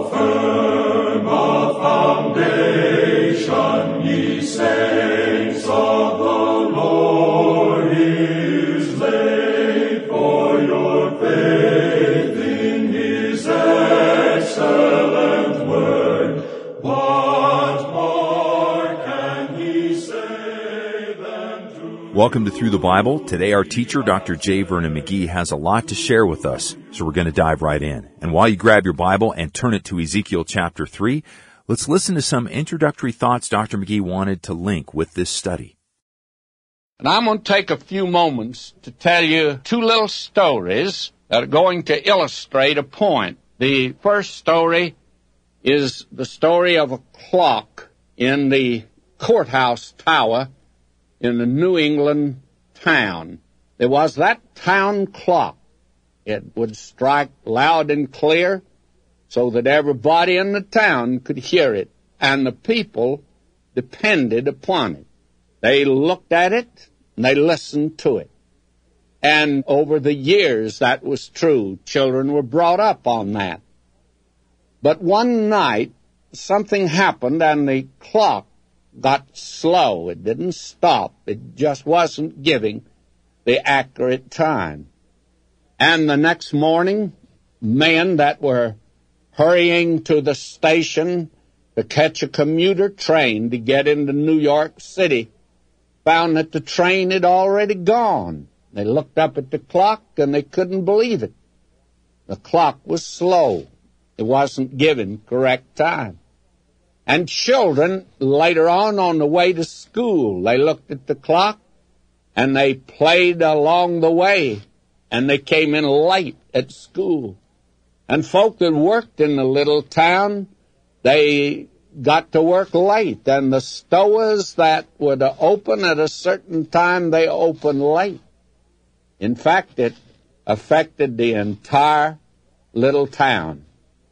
firm a foundation, ye saints of the Lord, is laid, for your faith in his excellent word. What more can he say than to... Welcome to Through the Bible. Today our teacher, Dr. J. Vernon McGee, has a lot to share with us, so we're going to dive right in. And while you grab your Bible and turn it to Ezekiel chapter 3, let's listen to some introductory thoughts Dr. McGee wanted to link with this study. And I'm going to take a few moments to tell you two little stories that are going to illustrate a point. The first story is the story of a clock in the courthouse tower in a New England town. There was that town clock. It would strike loud and clear so that everybody in the town could hear it, and the people depended upon it. They looked at it, and they listened to it. And over the years, that was true. Children were brought up on that. But one night, something happened, and the clock got slow. It didn't stop. It just wasn't giving the accurate time. And the next morning, men that were hurrying to the station to catch a commuter train to get into New York City found that the train had already gone. They looked up at the clock and they couldn't believe it. The clock was slow. It wasn't giving correct time. And children, later on the way to school, they looked at the clock and they played along the way, and they came in late at school. And folk that worked in the little town, they got to work late, and the stores that would open at a certain time, they opened late. In fact, it affected the entire little town.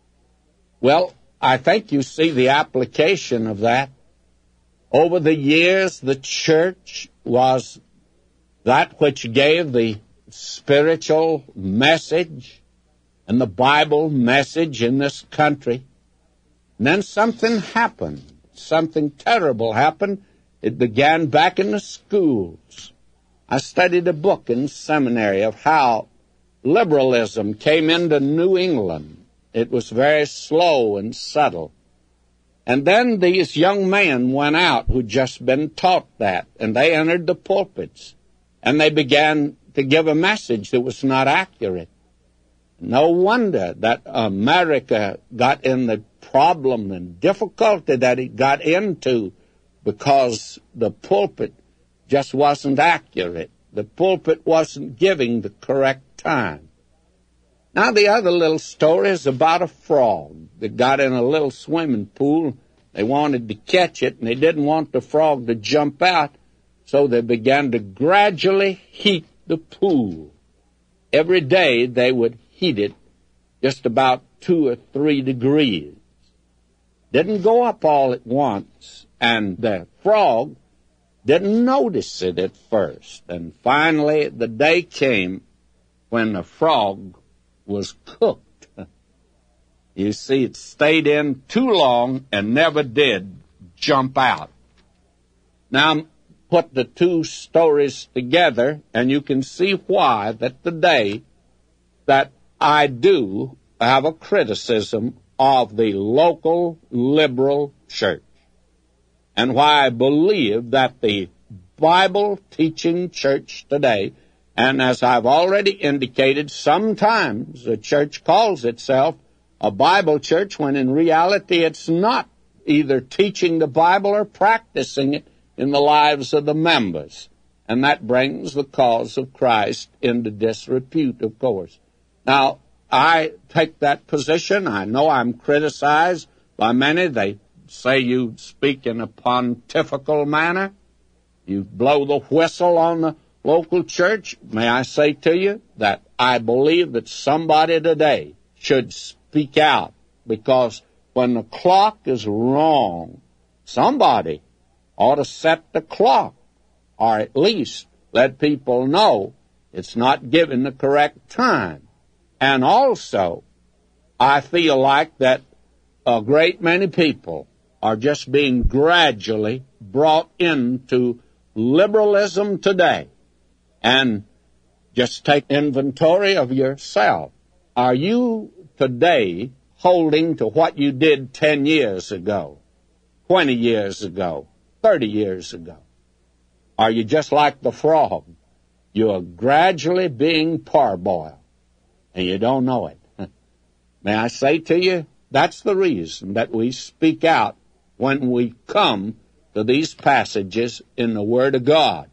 Well, I think you see the application of that. Over the years, the church was that which gave the spiritual message and the Bible message in this country. And then something happened. Something terrible happened. It began back in the schools. I studied a book in seminary of how liberalism came into New England. It was very slow and subtle. And then these young men went out who'd just been taught that, and they entered the pulpits, and they began to give a message that was not accurate. No wonder that America got in the problem and difficulty that it got into, because the pulpit just wasn't accurate. The pulpit wasn't giving the correct time. Now, the other little story is about a frog that got in a little swimming pool. They wanted to catch it, and they didn't want the frog to jump out, so they began to gradually heat the pool. Every day they would heat it just about 2 or 3 degrees. Didn't go up all at once, and the frog didn't notice it at first. And finally the day came when the frog was cooked. You see, it stayed in too long and never did jump out. Now, put the two stories together, and you can see why that today that I do have a criticism of the local liberal church, and why I believe that the Bible-teaching church today, and as I've already indicated, sometimes the church calls itself a Bible church when in reality it's not either teaching the Bible or practicing it in the lives of the members. And that brings the cause of Christ into disrepute, of course. Now, I take that position. I know I'm criticized by many. They say you speak in a pontifical manner. You blow the whistle on the local church. May I say to you that I believe that somebody today should speak out, because when the clock is wrong, somebody ought to set the clock, or at least let people know it's not giving the correct time. And also, I feel like that a great many people are just being gradually brought into liberalism today. And just take inventory of yourself. Are you today holding to what you did 10 years ago, 20 years ago, 30 years ago? Are you just like the frog? You are gradually being parboiled, and you don't know it. May I say to you, that's the reason that we speak out when we come to these passages in the Word of God.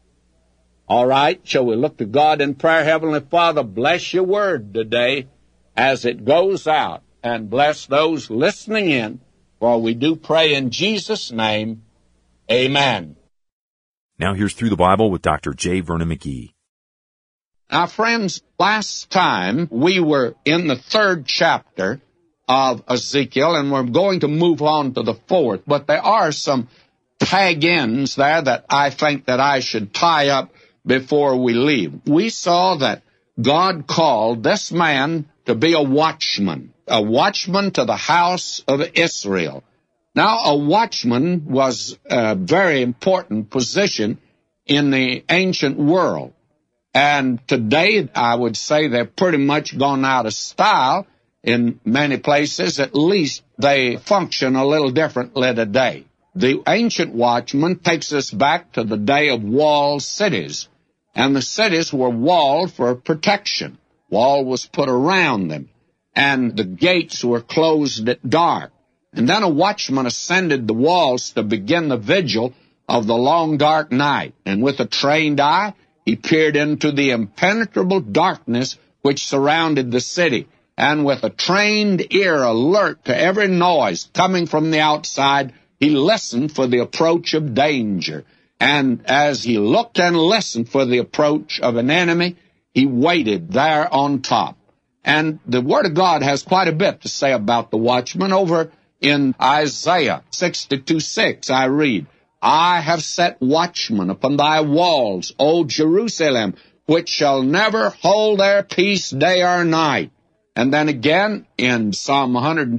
All right, shall we look to God in prayer? Heavenly Father, bless your Word today as it goes out, and bless those listening in, for we do pray in Jesus' name. Amen. Now here's Through the Bible with Dr. J. Vernon McGee. Now, friends, last time we were in the 3rd chapter of Ezekiel, and we're going to move on to the 4th, but there are some tag-ins there that I think that I should tie up before we leave. We saw that God called this man to be a watchman to the house of Israel. Now, a watchman was a very important position in the ancient world. And today, I would say they're pretty much gone out of style in many places. At least they function a little differently today. The ancient watchman takes us back to the day of walled cities. And the cities were walled for protection. Wall was put around them. And the gates were closed at dark. And then a watchman ascended the walls to begin the vigil of the long dark night. And with a trained eye, he peered into the impenetrable darkness which surrounded the city. And with a trained ear alert to every noise coming from the outside, he listened for the approach of danger. And as he looked and listened for the approach of an enemy, he waited there on top. And the Word of God has quite a bit to say about the watchman. Over in Isaiah 62:6, I read, I have set watchmen upon thy walls, O Jerusalem, which shall never hold their peace day or night. And then again in Psalm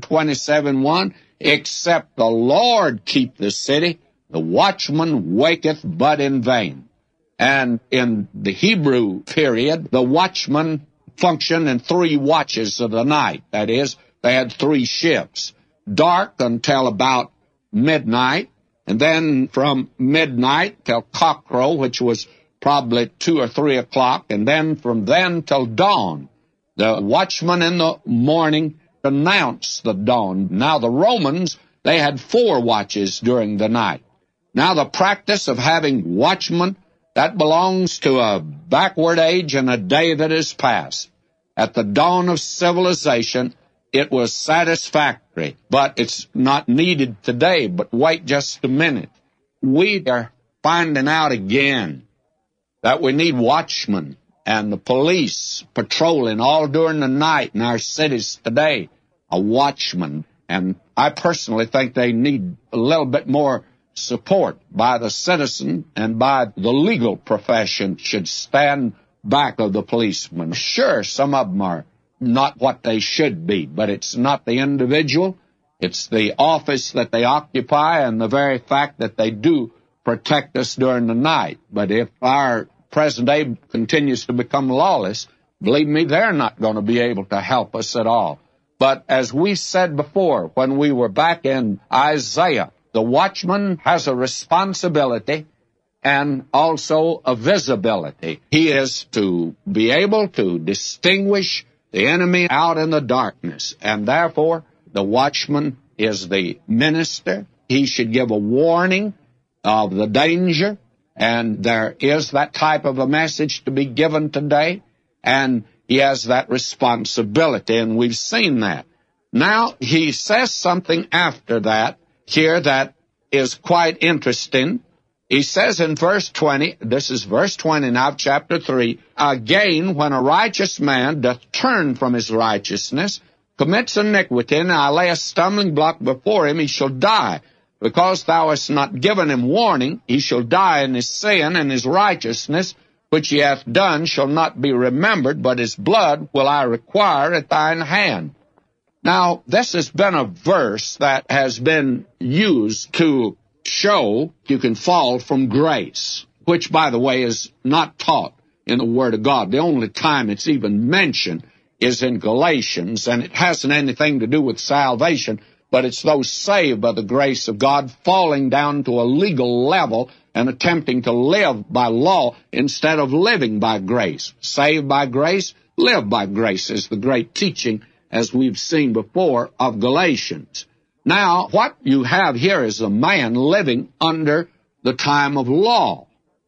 127:1, except the Lord keep the city, the watchman waketh but in vain. And in the Hebrew period, the watchman functioned in 3 watches of the night. That is, they had 3 shifts. Dark until about midnight, and then from midnight till cockcrow, which was probably 2 or 3 o'clock, and then from then till dawn. The watchman in the morning announced the dawn. Now the Romans, they had 4 watches during the night. Now the practice of having watchmen, that belongs to a backward age and a day that is past. At the dawn of civilization, it was satisfactory, but it's not needed today. But wait just a minute. We are finding out again that we need watchmen and the police patrolling all during the night in our cities today, a watchman. And I personally think they need a little bit more support by the citizen and by the legal profession should stand back of the policeman. Sure, some of them are not what they should be, but it's not the individual. It's the office that they occupy and the very fact that they do protect us during the night. But if our present day continues to become lawless, believe me, they're not going to be able to help us at all. But as we said before, when we were back in Isaiah, the watchman has a responsibility and also a visibility. He is to be able to distinguish the enemy out in the darkness, and therefore the watchman is the minister. He should give a warning of the danger, and there is that type of a message to be given today, and he has that responsibility, and we've seen that. Now, he says something after that here that is quite interesting. He says in verse 20, this is verse 20 now of chapter 3, again, when a righteous man doth turn from his righteousness, commits iniquity, and I lay a stumbling block before him, he shall die. Because thou hast not given him warning, he shall die in his sin, and his righteousness, which he hath done, shall not be remembered, but his blood will I require at thine hand. Now, this has been a verse that has been used to show you can fall from grace, which, by the way, is not taught in the Word of God. The only time it's even mentioned is in Galatians, and it hasn't anything to do with salvation, but it's those saved by the grace of God falling down to a legal level and attempting to live by law instead of living by grace. Saved by grace, live by grace is the great teaching, as we've seen before, of Galatians. Now, what you have here is a man living under the time of law,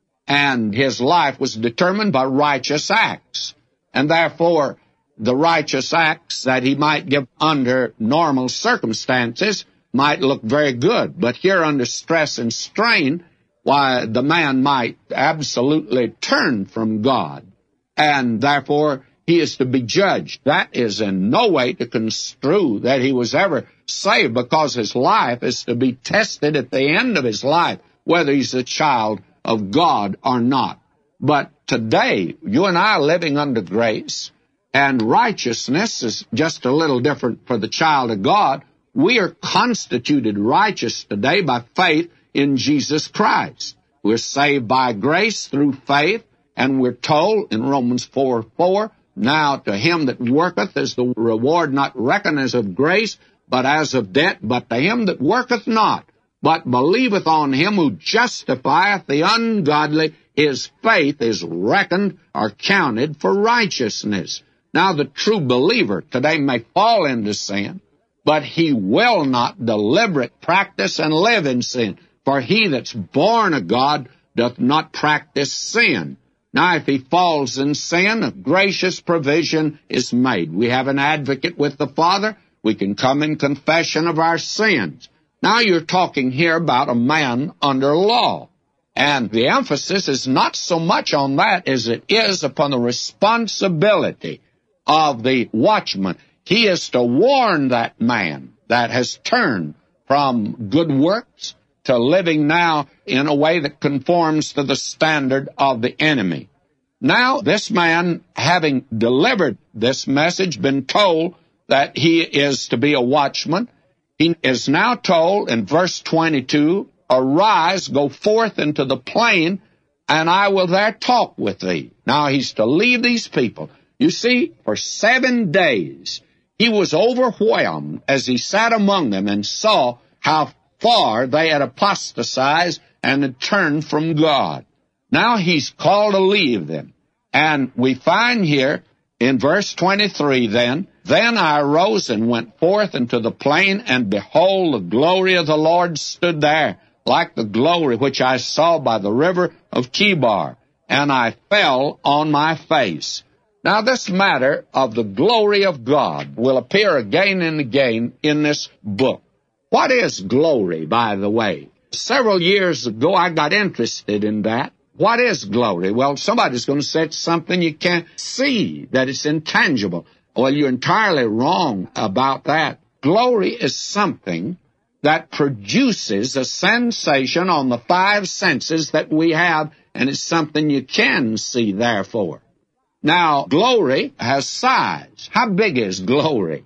and his life was determined by righteous acts, and therefore the righteous acts that he might give under normal circumstances might look very good, but here under stress and strain, why, the man might absolutely turn from God, and therefore he is to be judged. That is in no way to construe that he was ever saved, because his life is to be tested at the end of his life, whether he's a child of God or not. But today, you and I are living under grace, and righteousness is just a little different for the child of God. We are constituted righteous today by faith in Jesus Christ. We're saved by grace through faith, and we're told in Romans 4:4, now to him that worketh is the reward not reckoned as of grace, but as of debt. But to him that worketh not, but believeth on him who justifieth the ungodly, his faith is reckoned or counted for righteousness. Now the true believer today may fall into sin, but he will not deliberate practice and live in sin. For he that's born of God doth not practice sin. Now, if he falls in sin, a gracious provision is made. We have an advocate with the Father. We can come in confession of our sins. Now, you're talking here about a man under law. And the emphasis is not so much on that as it is upon the responsibility of the watchman. He is to warn that man that has turned from good works to living now in a way that conforms to the standard of the enemy. Now, this man, having delivered this message, been told that he is to be a watchman, he is now told in verse 22, arise, go forth into the plain, and I will there talk with thee. Now, he's to leave these people. You see, for 7 days, he was overwhelmed as he sat among them and saw how far they had apostatized and had turned from God. Now he's called to leave them. And we find here in verse 23, then I arose and went forth into the plain, and behold, the glory of the Lord stood there, like the glory which I saw by the river of Chebar, and I fell on my face. Now this matter of the glory of God will appear again and again in this book. What is glory, by the way? Several years ago, I got interested in that. What is glory? Well, somebody's going to say it's something you can't see, that it's intangible. Well, you're entirely wrong about that. Glory is something that produces a sensation on the 5 senses that we have, and it's something you can see, therefore. Now, glory has size. How big is glory?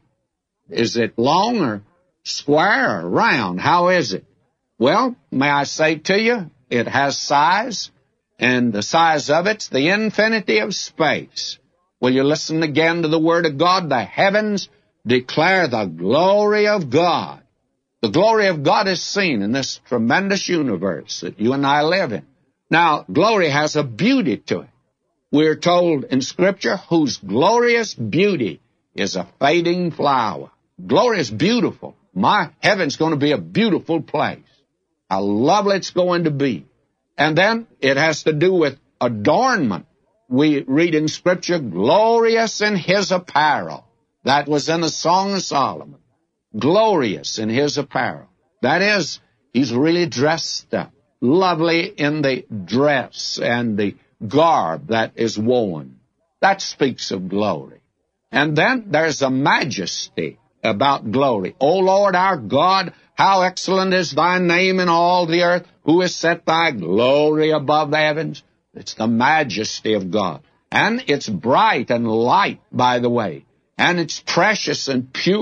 Is it long or square or round? How is it? Well, may I say to you, it has size, and the size of it's the infinity of space. Will you listen again to the Word of God? The heavens declare the glory of God. The glory of God is seen in this tremendous universe that you and I live in. Now, glory has a beauty to it. We're told in Scripture, whose glorious beauty is a fading flower. Glory is beautiful. My heaven's going to be a beautiful place. How lovely it's going to be. And then it has to do with adornment. We read in Scripture, glorious in his apparel. That was in the Song of Solomon. Glorious in his apparel. That is, he's really dressed up. Lovely in the dress and the garb that is worn. That speaks of glory. And then there's a majesty about glory. O Lord our God, how excellent is thy name in all the earth, who has set thy glory above the heavens. It's the majesty of God. And it's bright and light, by the way. And it's precious and pure.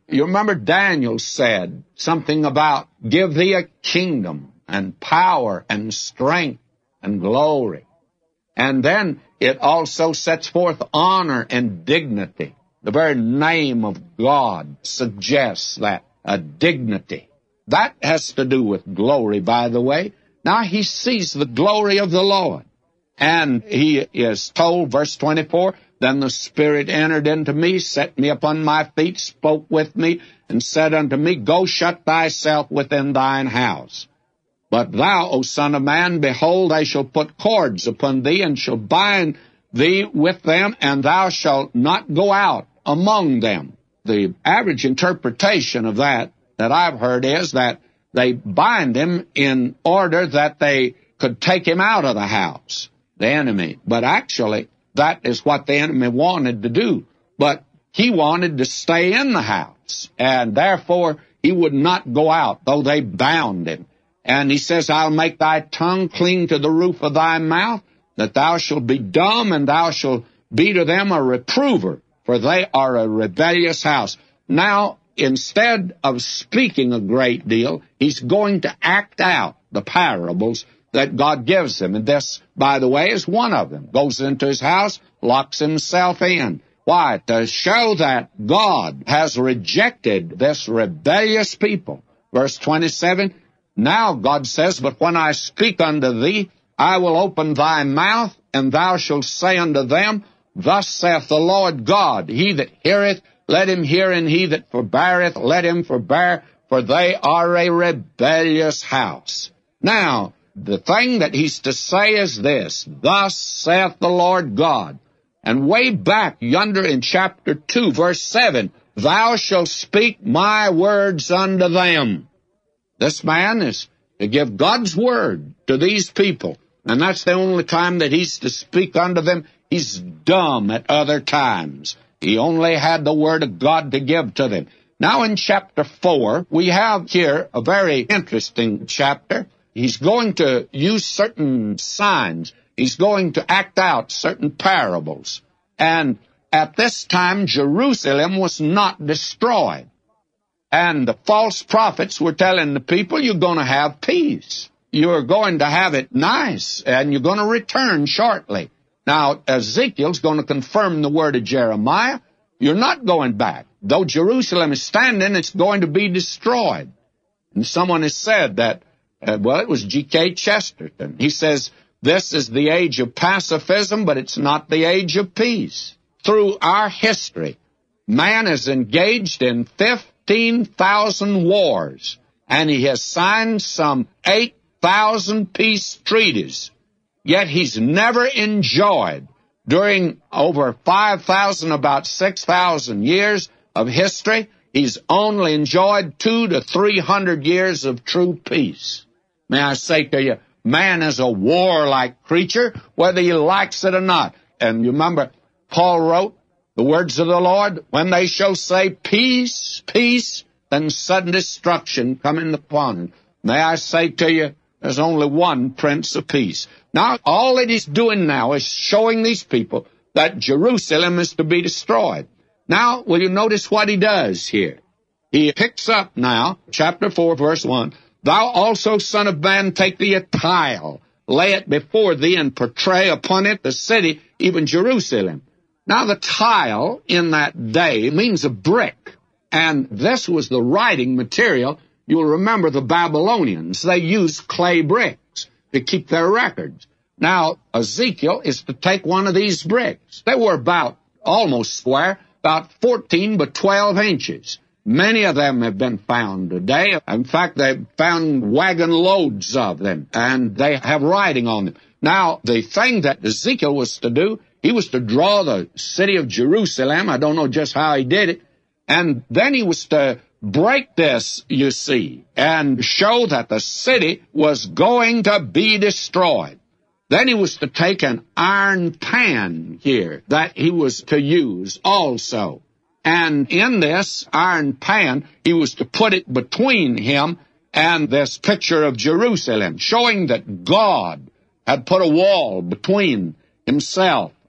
You remember Daniel said something about, give thee a kingdom and power and strength and glory. And then it also sets forth honor and dignity. The very name of God suggests that, a dignity. That has to do with glory, by the way. Now he sees the glory of the Lord. And he is told, verse 24, then the Spirit entered into me, set me upon my feet, spoke with me, and said unto me, go shut thyself within thine house. But thou, O son of man, behold, I shall put cords upon thee, and shall bind thee with them, and thou shalt not go out among them. The average interpretation of that I've heard is that they bind him in order that they could take him out of the house, the enemy. But actually, that is what the enemy wanted to do. But he wanted to stay in the house, and therefore he would not go out, though they bound him. And he says, I'll make thy tongue cling to the roof of thy mouth, that thou shalt be dumb, and thou shalt be to them a reprover, for they are a rebellious house. Now, instead of speaking a great deal, he's going to act out the parables that God gives him. And this, by the way, is one of them. Goes into his house, locks himself in. Why? To show that God has rejected this rebellious people. Verse 27, now God says, but when I speak unto thee, I will open thy mouth, and thou shalt say unto them, thus saith the Lord God, he that heareth, let him hear, and he that forbeareth, let him forbear, for they are a rebellious house. Now, the thing that he's to say is this, thus saith the Lord God. And way back yonder in chapter 2, verse 7, thou shalt speak my words unto them. This man is to give God's word to these people, and that's the only time that he's to speak unto them. He's dumb at other times. He only had the word of God to give to them. Now in chapter 4, we have here a very interesting chapter. He's going to use certain signs. He's going to act out certain parables. And at this time, Jerusalem was not destroyed. And the false prophets were telling the people, you're going to have peace. You're going to have it nice, and you're going to return shortly. Now, Ezekiel's going to confirm the word of Jeremiah. You're not going back. Though Jerusalem is standing, it's going to be destroyed. And someone has said that, it was G.K. Chesterton. He says, this is the age of pacifism, but it's not the age of peace. Through our history, man is engaged in 15,000 wars, and he has signed some 8,000 peace treaties. Yet he's never enjoyed, during over 5,000, about 6,000 years of history, he's only enjoyed 200 to 300 years of true peace. May I say to you, man is a warlike creature, whether he likes it or not. And you remember, Paul wrote the words of the Lord, when they shall say peace, peace, then sudden destruction coming upon him. May I say to you, there's only one Prince of Peace. Now, all that he's doing now is showing these people that Jerusalem is to be destroyed. Now, will you notice what he does here? He picks up now, chapter 4, verse 1, thou also, son of man, take thee a tile, lay it before thee, and portray upon it the city, even Jerusalem. Now, the tile in that day means a brick, and this was the writing material. You'll remember the Babylonians. They used clay bricks to keep their records. Now, Ezekiel is to take one of these bricks. They were about almost square, about 14 by 12 inches. Many of them have been found today. In fact, they've found wagon loads of them, and they have writing on them. Now, the thing that Ezekiel was to do, he was to draw the city of Jerusalem. I don't know just how he did it. And then he was to break this, you see, and show that the city was going to be destroyed. Then he was to take an iron pan here that he was to use also. And in this iron pan, he was to put it between him and this picture of Jerusalem, showing that God had put a wall between himself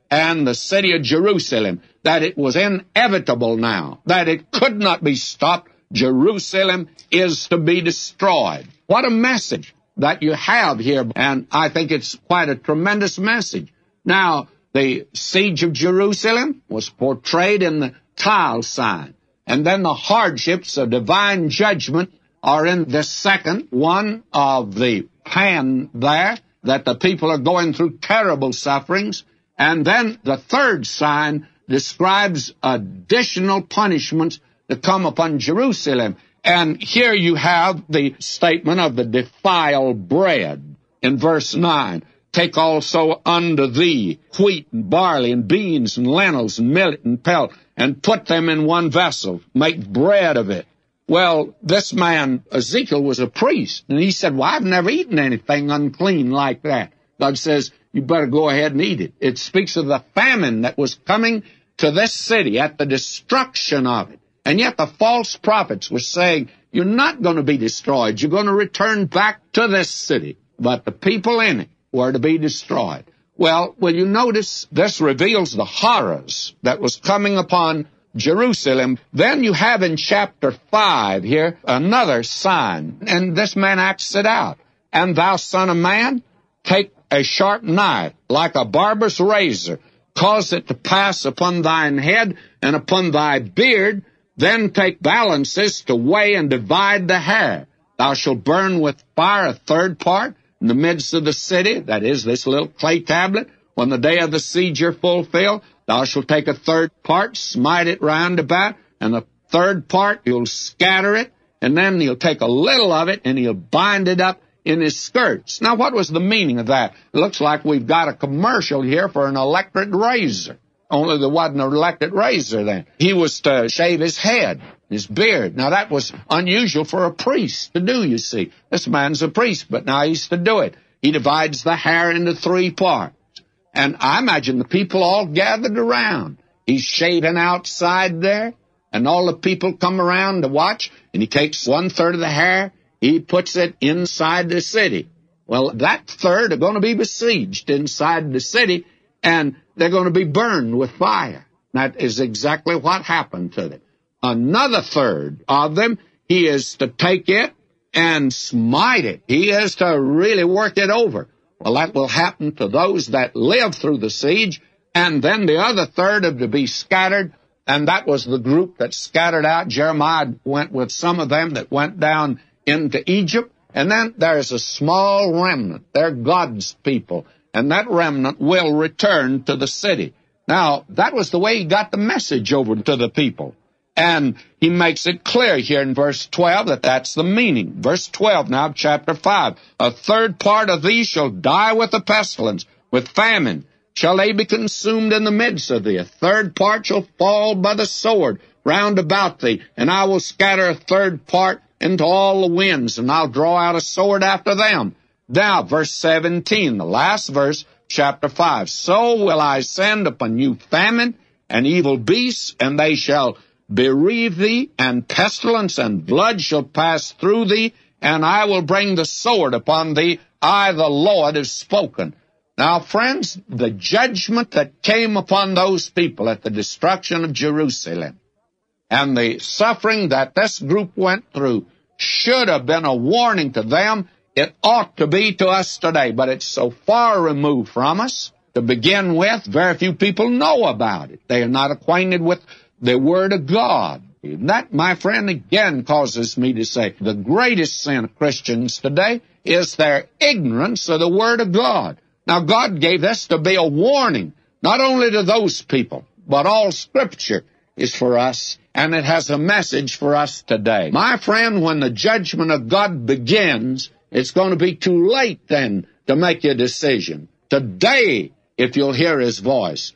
and the city of Jerusalem, that it was inevitable now, that it could not be stopped. Jerusalem is to be destroyed. What a message that you have here, and I think it's quite a tremendous message. Now, the siege of Jerusalem was portrayed in the tile sign, and then the hardships of divine judgment are in the second one of the pan there, that the people are going through terrible sufferings, and then the third sign describes additional punishments to come upon Jerusalem. And here you have the statement of the defiled bread in verse 9. Take also unto thee wheat and barley and beans and lentils and millet and pelt, and put them in one vessel. Make bread of it. Well, this man, Ezekiel, was a priest, and he said, well, I've never eaten anything unclean like that. God says, you better go ahead and eat it. It speaks of the famine that was coming to this city at the destruction of it. And yet the false prophets were saying, you're not going to be destroyed. You're going to return back to this city. But the people in it were to be destroyed. Well, will you notice this reveals the horrors that was coming upon Jerusalem. Then you have in chapter 5 here another sign, and this man acts it out. And thou, son of man, take a sharp knife, like a barber's razor, cause it to pass upon thine head and upon thy beard, then take balances to weigh and divide the hair. Thou shalt burn with fire a third part in the midst of the city, that is, this little clay tablet. When the day of the siege are fulfilled, thou shalt take a third part, smite it round about, and the third part you'll scatter it, and then he'll take a little of it and he'll bind it up in his skirts. Now, what was the meaning of that? It looks like we've got a commercial here for an electric razor. Only there wasn't an electric razor then. He was to shave his head, his beard. Now, that was unusual for a priest to do, you see. This man's a priest, but now he's to do it. He divides the hair into 3 parts. And I imagine the people all gathered around. He's shaving outside there, and all the people come around to watch, and he takes 1/3 of the hair, he puts it inside the city. Well, that third are going to be besieged inside the city, and they're going to be burned with fire. That is exactly what happened to them. Another third of them, he is to take it and smite it. He is to really work it over. Well, that will happen to those that live through the siege, and then the other third are to be scattered, and that was the group that scattered out. Jeremiah went with some of them that went down into Egypt, and then there's a small remnant. They're God's people, and that remnant will return to the city. Now, that was the way he got the message over to the people. And he makes it clear here in verse 12 that that's the meaning. Verse 12 now, chapter 5. A third part of thee shall die with the pestilence, with famine. Shall they be consumed in the midst of thee? A third part shall fall by the sword round about thee, and I will scatter a third part into all the winds, and I'll draw out a sword after them. Now, verse 17, the last verse, chapter 5. So will I send upon you famine and evil beasts, and they shall bereave thee, and pestilence and blood shall pass through thee, and I will bring the sword upon thee. I, the Lord, have spoken. Now, friends, the judgment that came upon those people at the destruction of Jerusalem and the suffering that this group went through should have been a warning to them. It ought to be to us today, but it's so far removed from us. To begin with, very few people know about it. They are not acquainted with the Word of God. And that, my friend, again causes me to say the greatest sin of Christians today is their ignorance of the Word of God. Now, God gave this to be a warning, not only to those people, but all Scripture is for us, and it has a message for us today. My friend, when the judgment of God begins, it's going to be too late then to make your decision. Today, if you'll hear His voice,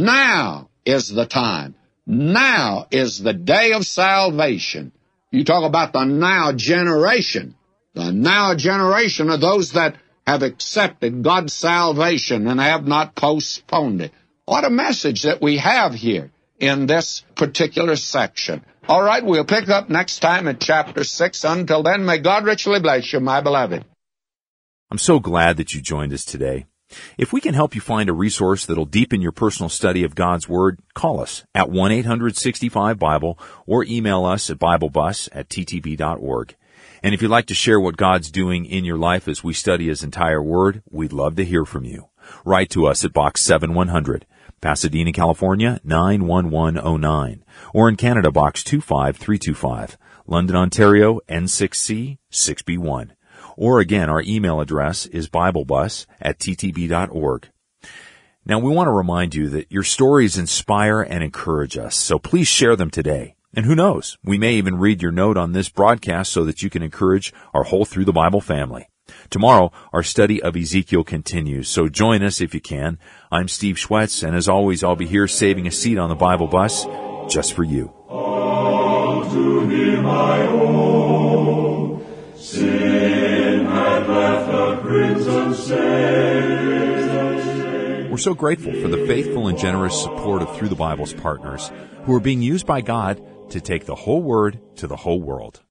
now is the time. Now is the day of salvation. You talk about the now generation. The now generation are those that have accepted God's salvation and have not postponed it. What a message that we have here in this particular section. All right, we'll pick up next time at chapter 6. Until then, may God richly bless you, my beloved. I'm so glad that you joined us today. If we can help you find a resource that'll deepen your personal study of God's Word, call us at 1-800-65-BIBLE or email us at BibleBus@ttb.org. And if you'd like to share what God's doing in your life as we study His entire Word, we'd love to hear from you. Write to us at Box 7100, Pasadena, California, 91109, or in Canada, Box 25325, London, Ontario, N6C 6B1. Or again, our email address is BibleBus@ttb.org. Now, we want to remind you that your stories inspire and encourage us, so please share them today. And who knows, we may even read your note on this broadcast so that you can encourage our whole Through the Bible family. Tomorrow, our study of Ezekiel continues, so join us if you can. I'm Steve Schwetz, and as always, I'll be here saving a seat on the Bible bus just for you. All to Him I owe. Sin had left a crimson stain. We're so grateful for the faithful and generous support of Through the Bible's partners who are being used by God to take the whole Word to the whole world.